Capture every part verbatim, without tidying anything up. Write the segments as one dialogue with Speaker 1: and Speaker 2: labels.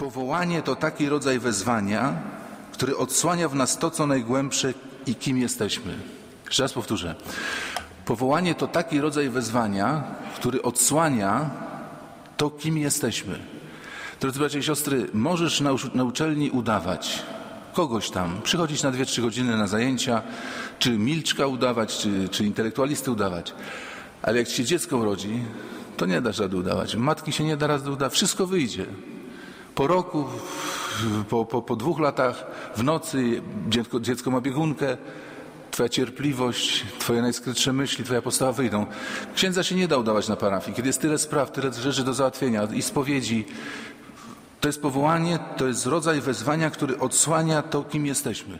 Speaker 1: Powołanie to taki rodzaj wezwania, który odsłania w nas to, co najgłębsze i kim jesteśmy. Jeszcze raz powtórzę. Powołanie to taki rodzaj wezwania, który odsłania to, kim jesteśmy. Drodzy bracia i siostry, możesz na, na uczelni udawać kogoś tam, przychodzić na dwie, trzy godziny na zajęcia, czy milczka udawać, czy, czy intelektualisty udawać. Ale jak ci się dziecko urodzi, to nie dasz rady udawać. Matki się nie da rady udawać. Wszystko wyjdzie. Po roku, po, po, po dwóch latach, w nocy dziecko, dziecko ma biegunkę, twoja cierpliwość, twoje najskrytsze myśli, twoja postawa wyjdą. Księdza się nie da udawać na parafii, kiedy jest tyle spraw, tyle rzeczy do załatwienia i spowiedzi. To jest powołanie, to jest rodzaj wezwania, który odsłania to, kim jesteśmy.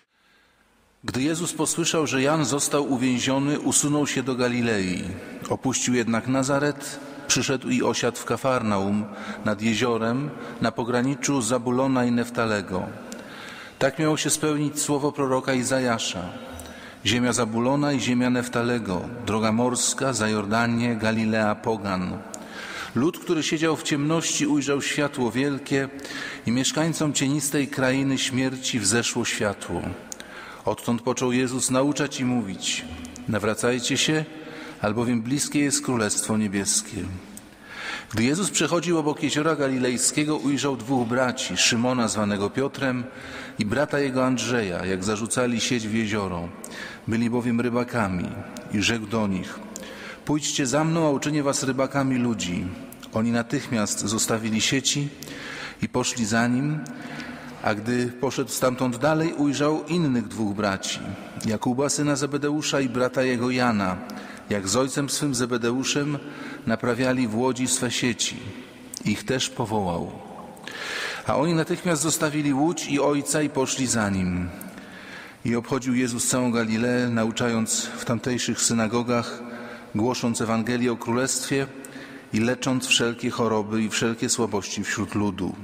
Speaker 1: Gdy Jezus posłyszał, że Jan został uwięziony, usunął się do Galilei. Opuścił jednak Nazaret, przyszedł i osiadł w Kafarnaum nad jeziorem na pograniczu Zabulona i Neftalego. Tak miało się spełnić słowo proroka Izajasza. Ziemia Zabulona i ziemia Neftalego, droga morska, za Jordanię, Galilea pogan. Lud, który siedział w ciemności, ujrzał światło wielkie i mieszkańcom cienistej krainy śmierci wzeszło światło. Odtąd począł Jezus nauczać i mówić: nawracajcie się, albowiem bliskie jest Królestwo Niebieskie. Gdy Jezus przechodził obok jeziora galilejskiego, ujrzał dwóch braci, Szymona zwanego Piotrem i brata jego Andrzeja, jak zarzucali sieć w jezioro. Byli bowiem rybakami i rzekł do nich: pójdźcie za mną, a uczynię was rybakami ludzi. Oni natychmiast zostawili sieci i poszli za nim, a gdy poszedł stamtąd dalej, ujrzał innych dwóch braci, Jakuba syna Zebedeusza i brata jego Jana, jak z ojcem swym Zebedeuszem naprawiali w łodzi swe sieci. Ich też powołał. A oni natychmiast zostawili łódź i ojca i poszli za nim. I obchodził Jezus całą Galileę, nauczając w tamtejszych synagogach, głosząc Ewangelię o Królestwie i lecząc wszelkie choroby i wszelkie słabości wśród ludu.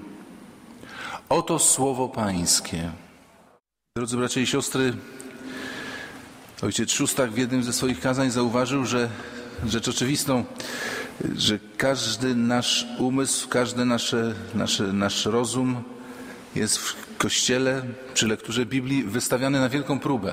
Speaker 1: Oto słowo Pańskie. Drodzy bracia i siostry, ojciec Szóstak w jednym ze swoich kazań zauważył, że rzecz oczywistą, że każdy nasz umysł, każdy nasze, nasze, nasz rozum jest w Kościele przy lekturze Biblii wystawiany na wielką próbę.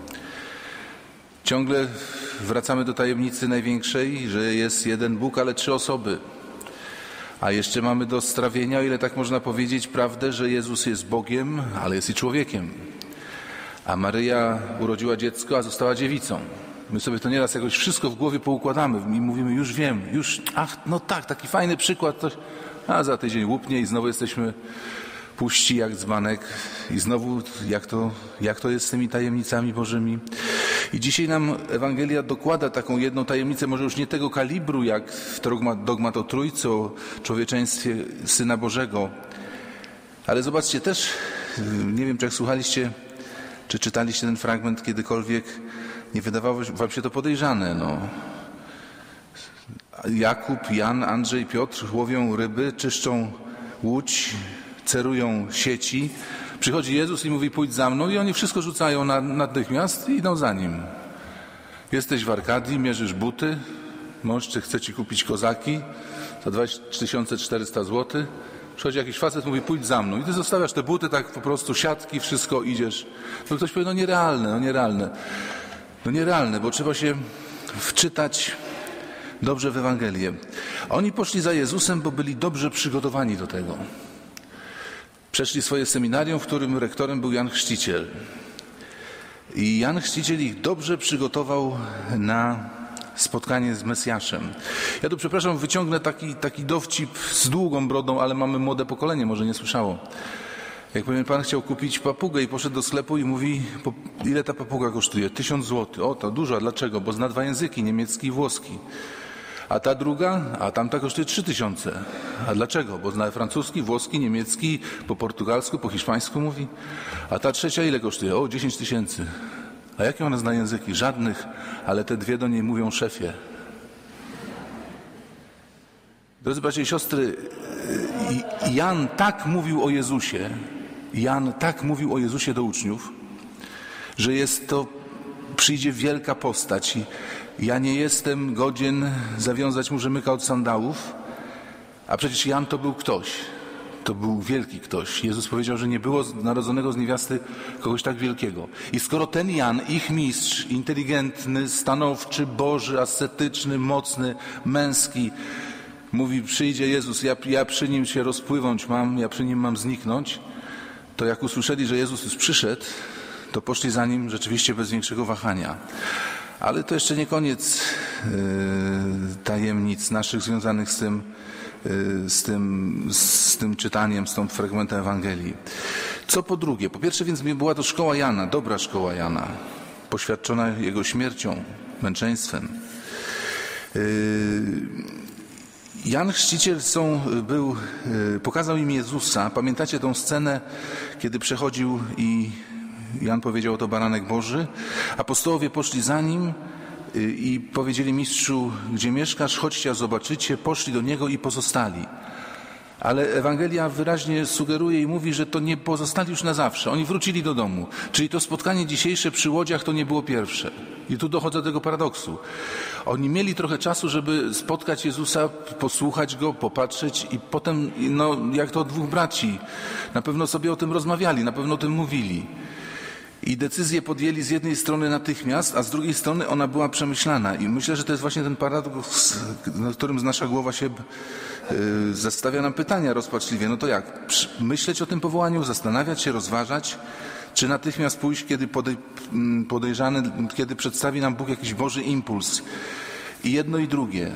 Speaker 1: Ciągle wracamy do tajemnicy największej, że jest jeden Bóg, ale trzy osoby. A jeszcze mamy do strawienia, o ile tak można powiedzieć, prawdę, że Jezus jest Bogiem, ale jest i człowiekiem. A Maryja urodziła dziecko, a została dziewicą. My sobie to nieraz jakoś wszystko w głowie poukładamy i mówimy: już wiem, już, ach, no tak, taki fajny przykład, coś, a za tydzień łupnie i znowu jesteśmy puści jak dzbanek i znowu jak to, jak to jest z tymi tajemnicami Bożymi. I dzisiaj nam Ewangelia dokłada taką jedną tajemnicę, może już nie tego kalibru, jak w dogmat, dogmat o Trójcy, o człowieczeństwie Syna Bożego. Ale zobaczcie też, nie wiem, czy jak słuchaliście, czy czytaliście ten fragment kiedykolwiek, nie wydawało wam się to podejrzane. No. Jakub, Jan, Andrzej, Piotr łowią ryby, czyszczą łódź, cerują sieci. Przychodzi Jezus i mówi: pójdź za mną, i oni wszystko rzucają na, natychmiast i idą za Nim. Jesteś w Arkadii, mierzysz buty, mąż czy chce ci kupić kozaki za dwadzieścia tysiące czterysta złotych. Przychodzi jakiś facet, mówi: pójdź za mną. I ty zostawiasz te buty, tak po prostu, siatki, wszystko, idziesz. No ktoś powie: no nierealne, no nierealne. No nierealne, bo trzeba się wczytać dobrze w Ewangelię. A oni poszli za Jezusem, bo byli dobrze przygotowani do tego. Przeszli swoje seminarium, w którym rektorem był Jan Chrzciciel. I Jan Chrzciciel ich dobrze przygotował na spotkanie z Mesjaszem. Ja tu, przepraszam, wyciągnę taki, taki dowcip z długą brodą, ale mamy młode pokolenie, może nie słyszało. Jak powiem, pan chciał kupić papugę i poszedł do sklepu i mówi: ile ta papuga kosztuje? Tysiąc złotych. O, to dużo, a dlaczego? Bo zna dwa języki, niemiecki i włoski. A ta druga? A tamta kosztuje trzy tysiące. A dlaczego? Bo zna francuski, włoski, niemiecki, po portugalsku, po hiszpańsku mówi. A ta trzecia ile kosztuje? O, dziesięć tysięcy. A jakie ona zna języki? Żadnych, ale te dwie do niej mówią: szefie. Drodzy bracia i siostry, Jan tak mówił o Jezusie, Jan tak mówił o Jezusie do uczniów, że jest to, przyjdzie wielka postać. Ja nie jestem godzien zawiązać mu rzemyka od sandałów, a przecież Jan to był ktoś. To był wielki ktoś. Jezus powiedział, że nie było narodzonego z niewiasty kogoś tak wielkiego. I skoro ten Jan, ich mistrz, inteligentny, stanowczy, boży, ascetyczny, mocny, męski, mówi, przyjdzie Jezus, ja, ja przy nim się rozpływąć mam, ja przy nim mam zniknąć, to jak usłyszeli, że Jezus już przyszedł, to poszli za nim rzeczywiście bez większego wahania. Ale to jeszcze nie koniec yy, tajemnic naszych związanych z tym, yy, z tym, z tym czytaniem, z tą fragmentem Ewangelii. Co po drugie? Po pierwsze więc była to szkoła Jana, dobra szkoła Jana, poświadczona jego śmiercią, męczeństwem. Yy, Jan Chrzciciel są, był, pokazał im Jezusa. Pamiętacie tą scenę, kiedy przechodził i Jan powiedział, oto baranek Boży. Apostołowie poszli za nim i powiedzieli, mistrzu, gdzie mieszkasz, chodźcie, a zobaczycie. Poszli do niego i pozostali. Ale Ewangelia wyraźnie sugeruje i mówi, że to nie pozostali już na zawsze. Oni wrócili do domu. Czyli to spotkanie dzisiejsze przy łodziach to nie było pierwsze. I tu dochodzę do tego paradoksu. Oni mieli trochę czasu, żeby spotkać Jezusa, posłuchać Go, popatrzeć i potem, no jak to dwóch braci, na pewno sobie o tym rozmawiali, na pewno o tym mówili. I decyzję podjęli z jednej strony natychmiast, a z drugiej strony ona była przemyślana. I myślę, że to jest właśnie ten paradoks, nad którym nasza głowa się yy, zastawia nam pytania rozpaczliwie. No to jak? Myśleć o tym powołaniu, zastanawiać się, rozważać, czy natychmiast pójść, kiedy podej, podejrzany, kiedy przedstawi nam Bóg jakiś Boży impuls. I jedno i drugie.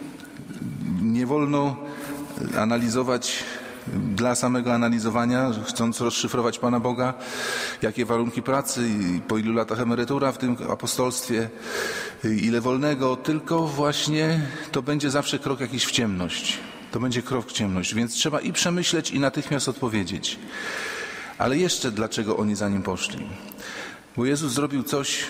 Speaker 1: Nie wolno analizować dla samego analizowania, chcąc rozszyfrować Pana Boga, jakie warunki pracy i po ilu latach emerytura w tym apostolstwie, ile wolnego, tylko właśnie to będzie zawsze krok jakiś w ciemność. To będzie krok w ciemność, więc trzeba i przemyśleć, i natychmiast odpowiedzieć. Ale jeszcze dlaczego oni za nim poszli? Bo Jezus zrobił coś,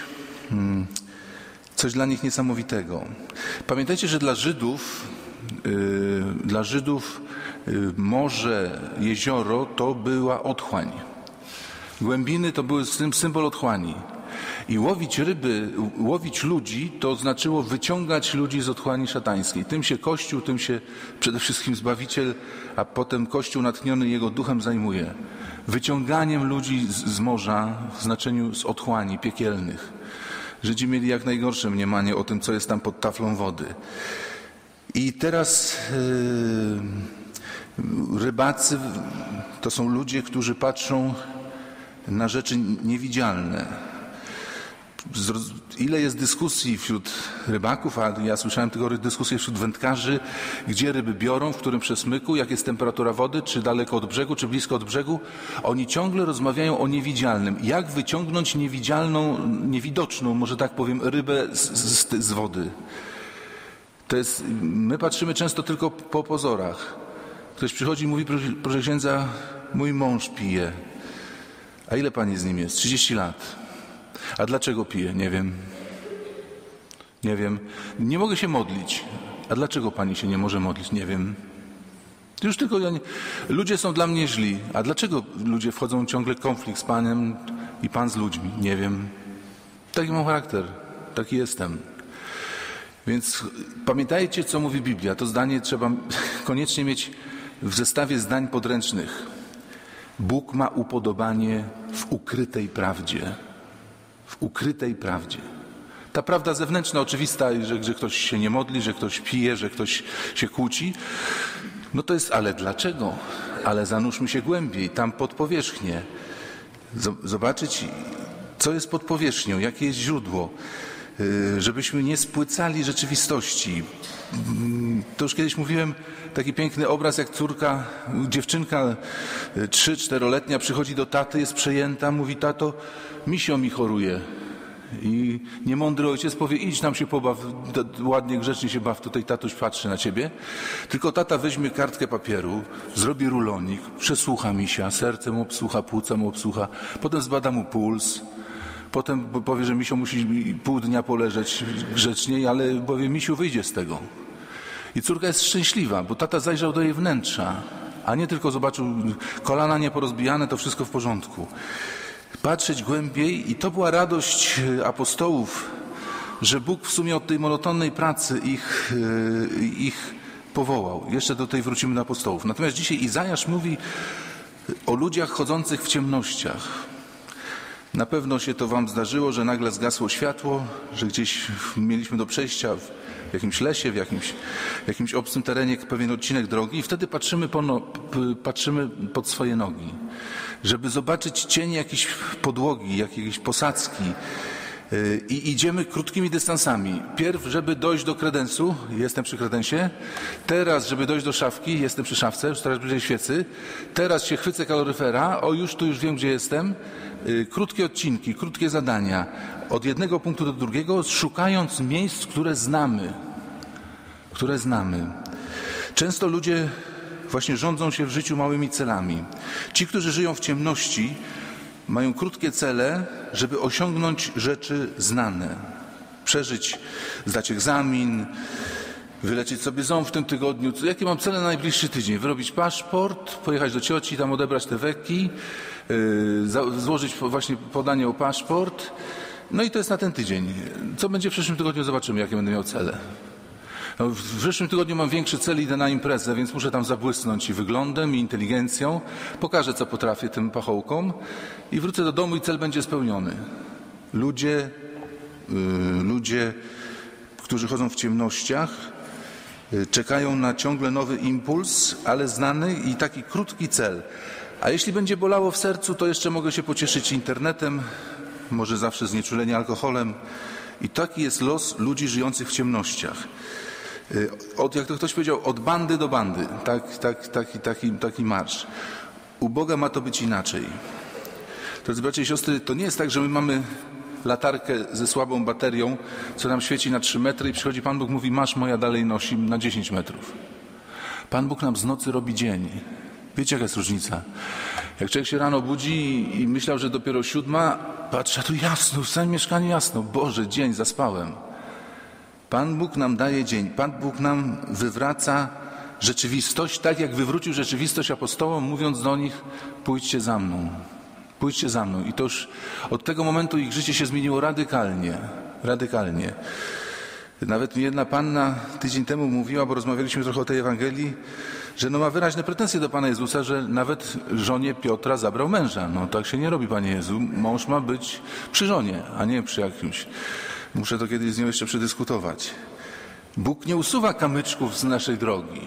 Speaker 1: coś dla nich niesamowitego. Pamiętajcie, że dla Żydów, yy, dla Żydów yy, morze, jezioro to była otchłań. Głębiny to były symbol otchłani. I łowić ryby, łowić ludzi, to znaczyło wyciągać ludzi z otchłani szatańskiej. Tym się Kościół, tym się przede wszystkim Zbawiciel, a potem Kościół natchniony Jego duchem zajmuje. Wyciąganiem ludzi z, z morza, w znaczeniu z otchłani piekielnych. Żydzi mieli jak najgorsze mniemanie o tym, co jest tam pod taflą wody. I teraz yy, rybacy to są ludzie, którzy patrzą na rzeczy niewidzialne. Ile jest dyskusji wśród rybaków, a ja słyszałem tylko dyskusje wśród wędkarzy, gdzie ryby biorą, w którym przesmyku, jak jest temperatura wody, czy daleko od brzegu, czy blisko od brzegu. Oni ciągle rozmawiają o niewidzialnym. Jak wyciągnąć niewidzialną, niewidoczną, może tak powiem, rybę z, z, z wody. To jest, my patrzymy często tylko po pozorach. Ktoś przychodzi i mówi, proszę księdza, mój mąż pije. A ile pani z nim jest? trzydzieści lat. A dlaczego pije? Nie wiem. Nie wiem. Nie mogę się modlić. A dlaczego pani się nie może modlić? Nie wiem. Już tylko ja nie... Ludzie są dla mnie źli. A dlaczego ludzie wchodzą ciągle w konflikt z Panem i Pan z ludźmi? Nie wiem. Taki mam charakter. Taki jestem. Więc pamiętajcie, co mówi Biblia. To zdanie trzeba koniecznie mieć w zestawie zdań podręcznych. Bóg ma upodobanie w ukrytej prawdzie. W ukrytej prawdzie. Ta prawda zewnętrzna, oczywista, że, że ktoś się nie modli, że ktoś pije, że ktoś się kłóci, no to jest, ale dlaczego? Ale zanurzmy się głębiej, tam pod powierzchnię. Zobaczyć, co jest pod powierzchnią, jakie jest źródło, żebyśmy nie spłycali rzeczywistości. To już kiedyś mówiłem, taki piękny obraz, jak córka, dziewczynka trzy, czteroletnia przychodzi do taty, jest przejęta, mówi, tato, misio mi choruje. I niemądry ojciec powie, idź tam się pobaw, ładnie, grzecznie się baw, tutaj tatuś patrzy na ciebie. Tylko tata weźmie kartkę papieru, zrobi rulonik, przesłucha misia, serce mu obsłucha, płuca mu obsłucha, potem zbada mu puls. Potem powie, że misio musi pół dnia poleżeć grzecznie, ale powie, misiu wyjdzie z tego. I córka jest szczęśliwa, bo tata zajrzał do jej wnętrza, a nie tylko zobaczył kolana nieporozbijane, to wszystko w porządku. Patrzeć głębiej i to była radość apostołów, że Bóg w sumie od tej monotonnej pracy ich, ich Powołał. Jeszcze do tej wrócimy do apostołów. Natomiast dzisiaj Izajasz mówi o ludziach chodzących w ciemnościach. Na pewno się to wam zdarzyło, że nagle zgasło światło, że gdzieś mieliśmy do przejścia w jakimś lesie, w jakimś, w jakimś obcym terenie pewien odcinek drogi i wtedy patrzymy, po no, patrzymy pod swoje nogi, żeby zobaczyć cień jakiejś podłogi, jakiejś posadzki. I idziemy krótkimi dystansami. Pierw, żeby dojść do kredensu, jestem przy kredensie. Teraz, żeby dojść do szafki, jestem przy szafce, już teraz bliżej świecy. Teraz się chwycę kaloryfera, o już tu już wiem, gdzie jestem. Krótkie odcinki, krótkie zadania. Od jednego punktu do drugiego, szukając miejsc, które znamy. Które znamy. Często ludzie właśnie rządzą się w życiu małymi celami. Ci, którzy żyją w ciemności, mają krótkie cele, żeby osiągnąć rzeczy znane. Przeżyć, zdać egzamin, wyleczyć sobie ząb w tym tygodniu. Jakie mam cele na najbliższy tydzień? Wyrobić paszport, pojechać do cioci, tam odebrać te weki, yy, złożyć właśnie podanie o paszport. No i to jest na ten tydzień. Co będzie w przyszłym tygodniu? Zobaczymy, jakie będę miał cele. No, w przyszłym tygodniu mam większy cel, idę na imprezę, więc muszę tam zabłysnąć i wyglądem, i inteligencją. Pokażę, co potrafię tym pachołkom i wrócę do domu i cel będzie spełniony. Ludzie, yy, ludzie, którzy chodzą w ciemnościach, yy, czekają na ciągle nowy impuls, ale znany i taki krótki cel. A jeśli będzie bolało w sercu, to jeszcze mogę się pocieszyć internetem, może zawsze znieczulenie alkoholem. I taki jest los ludzi żyjących w ciemnościach. Od, jak to ktoś powiedział, od bandy do bandy. Tak, tak, taki, taki, taki marsz. U Boga ma to być inaczej. Drodzy bracia i siostry, to nie jest tak, że my mamy latarkę ze słabą baterią, co nam świeci na trzy metry i przychodzi Pan Bóg, mówi, masz, moja dalej nosi na dziesięć metrów. Pan Bóg nam z nocy robi dzień. Wiecie, jaka jest różnica? Jak człowiek się rano budzi i myślał, że dopiero siódma, patrzę, tu jasno, w całym mieszkaniu jasno. Boże, dzień, zaspałem. Pan Bóg nam daje dzień. Pan Bóg nam wywraca rzeczywistość, tak jak wywrócił rzeczywistość apostołom, mówiąc do nich, pójdźcie za mną. Pójdźcie za mną. I to już od tego momentu ich życie się zmieniło radykalnie. Radykalnie. Nawet mi jedna panna tydzień temu mówiła, bo rozmawialiśmy trochę o tej Ewangelii, że no ma wyraźne pretensje do Pana Jezusa, że nawet żonie Piotra zabrał męża. No tak się nie robi, Panie Jezu. Mąż ma być przy żonie, a nie przy jakimś. Muszę to kiedyś z nią jeszcze przedyskutować. Bóg nie usuwa kamyczków z naszej drogi.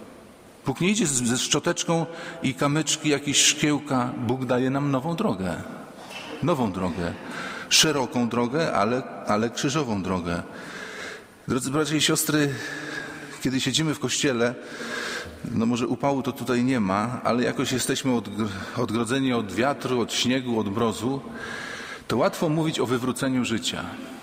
Speaker 1: Bóg nie idzie ze szczoteczką i kamyczki, jakieś szkiełka. Bóg daje nam nową drogę. Nową drogę. Szeroką drogę, ale, ale krzyżową drogę. Drodzy bracia i siostry, kiedy siedzimy w kościele, no może upału to tutaj nie ma, ale jakoś jesteśmy odgrodzeni od wiatru, od śniegu, od mrozu, to łatwo mówić o wywróceniu życia.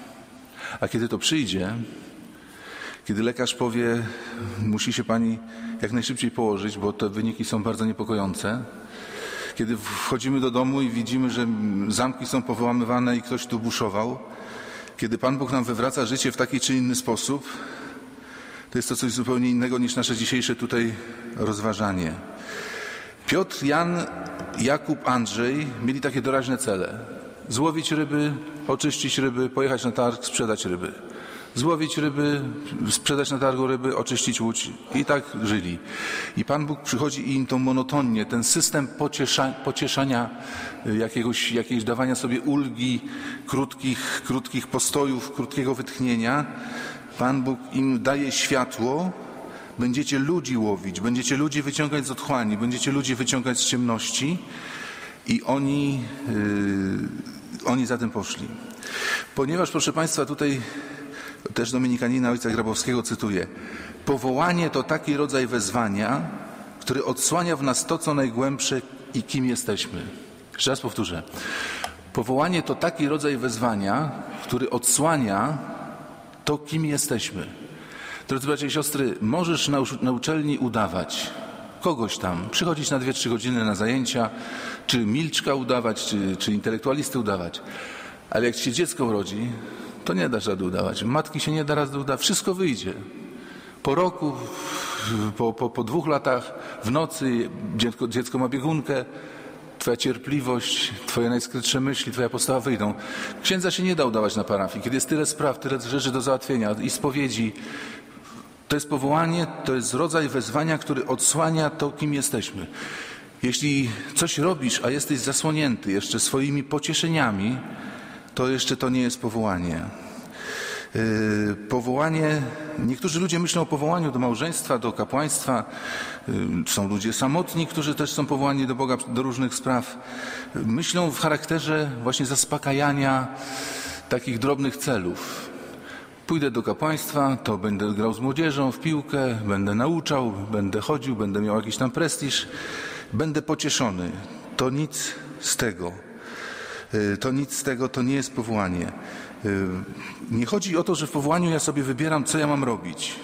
Speaker 1: A kiedy to przyjdzie, kiedy lekarz powie, musi się pani jak najszybciej położyć, bo te wyniki są bardzo niepokojące, kiedy wchodzimy do domu i widzimy, że zamki są powyłamywane i ktoś tu buszował, kiedy Pan Bóg nam wywraca życie w taki czy inny sposób, to jest to coś zupełnie innego niż nasze dzisiejsze tutaj rozważanie. Piotr, Jan, Jakub, Andrzej mieli takie doraźne cele. Złowić ryby, oczyścić ryby, pojechać na targ, sprzedać ryby. Złowić ryby, sprzedać na targu ryby, oczyścić łódź. I tak żyli. I Pan Bóg przychodzi i im to monotonnie, ten system pociesza, pocieszania, jakiegoś, jakiegoś dawania sobie ulgi, krótkich, krótkich postojów, krótkiego wytchnienia. Pan Bóg im daje światło, będziecie ludzi łowić, będziecie ludzi wyciągać z otchłani, będziecie ludzi wyciągać z ciemności i oni, yy, oni za tym poszli. Ponieważ, proszę Państwa, tutaj też dominikanina ojca Grabowskiego cytuję. Powołanie to taki rodzaj wezwania, który odsłania w nas to, co najgłębsze i kim jesteśmy. Jeszcze raz powtórzę. Powołanie to taki rodzaj wezwania, który odsłania to, kim jesteśmy. Drodzy bracia i siostry, możesz na, na uczelni udawać kogoś tam, przychodzić na dwie, trzy godziny na zajęcia, czy milczka udawać, czy, czy intelektualisty udawać. Ale jak ci się dziecko urodzi, to nie dasz rady udawać. Matki się nie da rady udawać. Wszystko wyjdzie. Po roku, po, po, po dwóch latach, w nocy dziecko, dziecko ma biegunkę, twoja cierpliwość, twoje najskrytsze myśli, twoja postawa wyjdą. Księdza się nie da udawać na parafii. Kiedy jest tyle spraw, tyle rzeczy do załatwienia i spowiedzi, To jest powołanie, to jest rodzaj wezwania, który odsłania to, kim jesteśmy. Jeśli coś robisz, a jesteś zasłonięty jeszcze swoimi pocieszeniami, to jeszcze to nie jest powołanie. Yy, powołanie, niektórzy ludzie myślą o powołaniu do małżeństwa, do kapłaństwa. Yy, są ludzie samotni, którzy też są powołani do Boga do różnych spraw. Yy, myślą w charakterze właśnie zaspokajania takich drobnych celów. Pójdę do kapłaństwa, to będę grał z młodzieżą w piłkę, będę nauczał, będę chodził, będę miał jakiś tam prestiż, będę pocieszony. To nic z tego. To nic z tego, to nie jest powołanie. Nie chodzi o to, że w powołaniu ja sobie wybieram, co ja mam robić.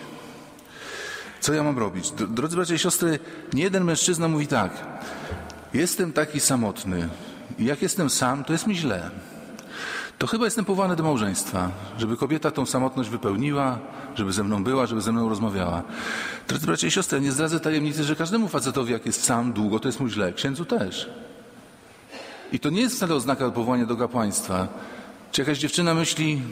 Speaker 1: Co ja mam robić? Drodzy bracia i siostry, nie jeden mężczyzna mówi tak. Jestem taki samotny i jak jestem sam, to jest mi źle. To chyba jestem powołany do małżeństwa, żeby kobieta tą samotność wypełniła, żeby ze mną była, żeby ze mną rozmawiała. Drodzy bracia i siostry, nie zdradzę tajemnicy, że każdemu facetowi, jak jest sam długo, to jest mu źle. Księdzu też. I to nie jest wcale oznaka powołania do kapłaństwa. Czy jakaś dziewczyna myśli,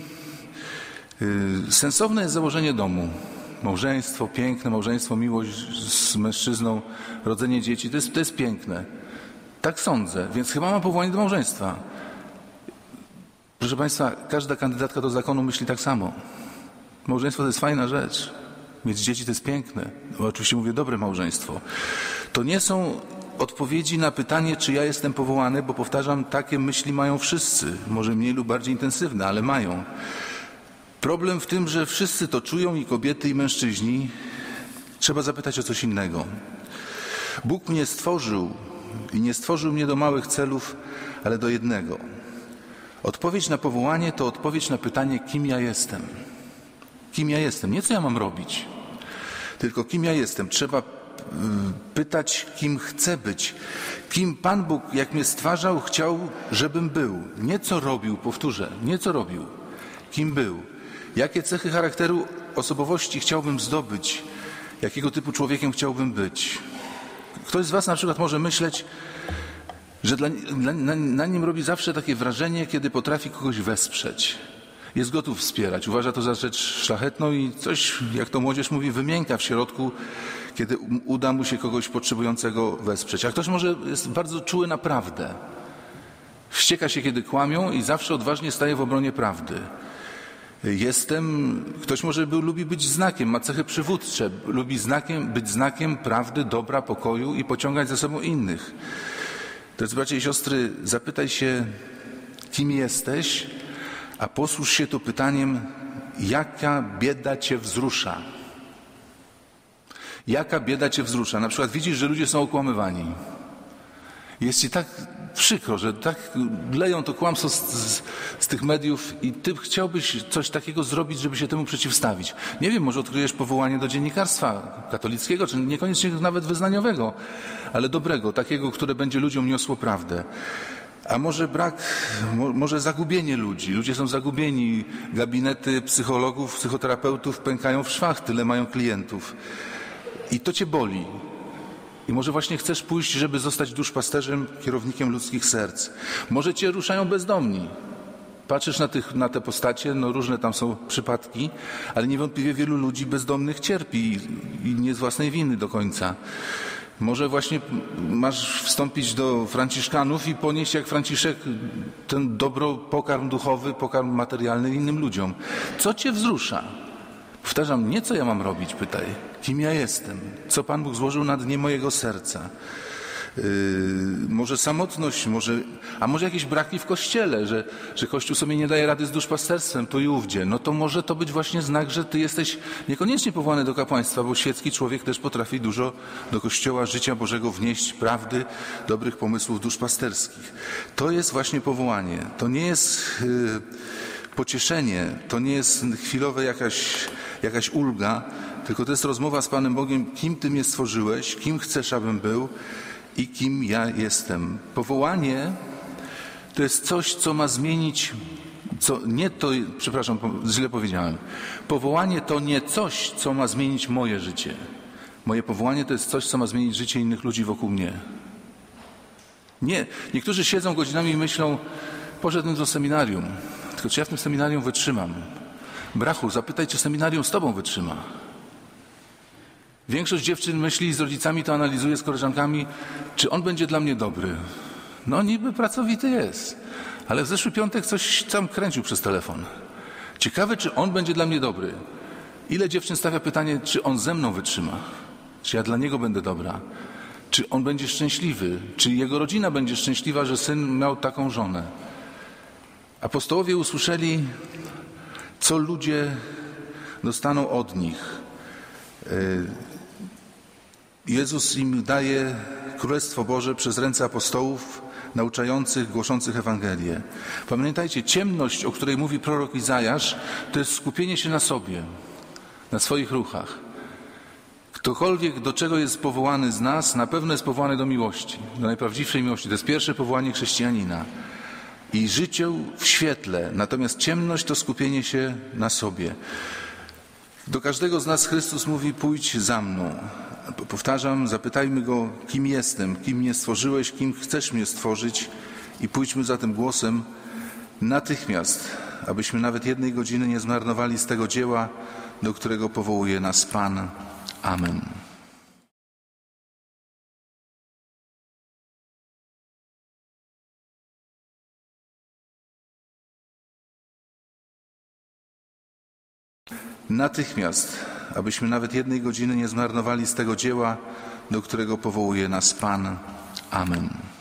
Speaker 1: yy, sensowne jest założenie domu. Małżeństwo, piękne małżeństwo, miłość z mężczyzną, rodzenie dzieci, to jest, to jest piękne. Tak sądzę, więc chyba mam powołanie do małżeństwa. Proszę Państwa, każda kandydatka do zakonu myśli tak samo. Małżeństwo to jest fajna rzecz. Mieć dzieci to jest piękne. No, oczywiście mówię dobre małżeństwo. To nie są odpowiedzi na pytanie, czy ja jestem powołany, bo powtarzam, takie myśli mają wszyscy. Może mniej lub bardziej intensywne, ale mają. Problem w tym, że wszyscy to czują, i kobiety, i mężczyźni. Trzeba zapytać o coś innego. Bóg mnie stworzył i nie stworzył mnie do małych celów, ale do jednego. Odpowiedź na powołanie to odpowiedź na pytanie, kim ja jestem. Kim ja jestem? Nie co ja mam robić, tylko kim ja jestem. Trzeba pytać, kim chcę być. Kim Pan Bóg, jak mnie stwarzał, chciał, żebym był. Nie co robił, powtórzę, nie co robił. Kim był. Jakie cechy charakteru, osobowości chciałbym zdobyć. Jakiego typu człowiekiem chciałbym być. Ktoś z Was na przykład może myśleć, że dla, dla, na, na nim robi zawsze takie wrażenie, kiedy potrafi kogoś wesprzeć. Jest gotów wspierać. Uważa to za rzecz szlachetną i coś, jak to młodzież mówi, wymięka w środku, kiedy uda mu się kogoś potrzebującego wesprzeć. A ktoś może jest bardzo czuły na prawdę. Wścieka się, kiedy kłamią i zawsze odważnie staje w obronie prawdy. Jestem, ktoś może był, lubi być znakiem, ma cechy przywódcze, lubi znakiem, być znakiem prawdy, dobra, pokoju i pociągać za sobą innych. Drodzy bracia i siostry, zapytaj się, kim jesteś, a posłuż się tu pytaniem, jaka bieda Cię wzrusza? Jaka bieda Cię wzrusza? Na przykład widzisz, że ludzie są okłamywani. Jest Ci tak przykro, że tak leją to kłamstwo z, z, z tych mediów i Ty chciałbyś coś takiego zrobić, żeby się temu przeciwstawić. Nie wiem, może odkryjesz powołanie do dziennikarstwa katolickiego, czy niekoniecznie nawet wyznaniowego, ale dobrego, takiego, które będzie ludziom niosło prawdę. A może brak, może zagubienie ludzi. Ludzie są zagubieni. Gabinety psychologów, psychoterapeutów pękają w szwach, tyle mają klientów. I to Cię boli. I może właśnie chcesz pójść, żeby zostać duszpasterzem, kierownikiem ludzkich serc. Może Cię ruszają bezdomni. Patrzysz na, tych, na te postacie, no różne tam są przypadki, ale niewątpliwie wielu ludzi bezdomnych cierpi i, i nie z własnej winy do końca. Może właśnie masz wstąpić do Franciszkanów i ponieść jak Franciszek ten dobro pokarm duchowy, pokarm materialny innym ludziom. Co Cię wzrusza? Powtarzam, nie co ja mam robić, pytaj. Kim ja jestem? Co Pan Bóg złożył na dnie mojego serca? Yy, może samotność, może, a może jakieś braki w Kościele, że, że Kościół sobie nie daje rady z duszpasterstwem tu i ówdzie. No to może to być właśnie znak, że Ty jesteś niekoniecznie powołany do kapłaństwa, bo świecki człowiek też potrafi dużo do Kościoła życia Bożego wnieść, prawdy, dobrych pomysłów duszpasterskich. To jest właśnie powołanie. To nie jest yy, pocieszenie, to nie jest chwilowe jakaś, jakaś ulga, tylko to jest rozmowa z Panem Bogiem, kim Ty mnie stworzyłeś, kim chcesz, abym był i kim ja jestem. Powołanie to jest coś, co ma zmienić, co nie to, przepraszam, źle powiedziałem. Powołanie to nie coś, co ma zmienić moje życie. Moje powołanie to jest coś, co ma zmienić życie innych ludzi wokół mnie. Nie. Niektórzy siedzą godzinami i myślą, poszedłem do seminarium, tylko czy ja w tym seminarium wytrzymam? Brachu, zapytaj, czy seminarium z Tobą wytrzyma. Większość dziewczyn myśli, z rodzicami to analizuje, z koleżankami, czy on będzie dla mnie dobry. No niby pracowity jest, ale w zeszły piątek coś tam kręcił przez telefon. Ciekawe, czy on będzie dla mnie dobry. Ile dziewczyn stawia pytanie, czy on ze mną wytrzyma? Czy ja dla niego będę dobra? Czy on będzie szczęśliwy? Czy jego rodzina będzie szczęśliwa, że syn miał taką żonę? Apostołowie usłyszeli, co ludzie dostaną od nich. Jezus im daje Królestwo Boże przez ręce apostołów nauczających, głoszących Ewangelię. Pamiętajcie, ciemność, o której mówi prorok Izajasz, to jest skupienie się na sobie, na swoich ruchach. Ktokolwiek do czego jest powołany z nas, na pewno jest powołany do miłości, do najprawdziwszej miłości. To jest pierwsze powołanie chrześcijanina. I życie w świetle, natomiast ciemność to skupienie się na sobie. Do każdego z nas Chrystus mówi, pójdź za mną. Powtarzam, zapytajmy Go, kim jestem, kim mnie stworzyłeś, kim chcesz mnie stworzyć i pójdźmy za tym głosem natychmiast, abyśmy nawet jednej godziny nie zmarnowali z tego dzieła, do którego powołuje nas Pan. Amen. Natychmiast, abyśmy nawet jednej godziny nie zmarnowali z tego dzieła, do którego powołuje nas Pan. Amen.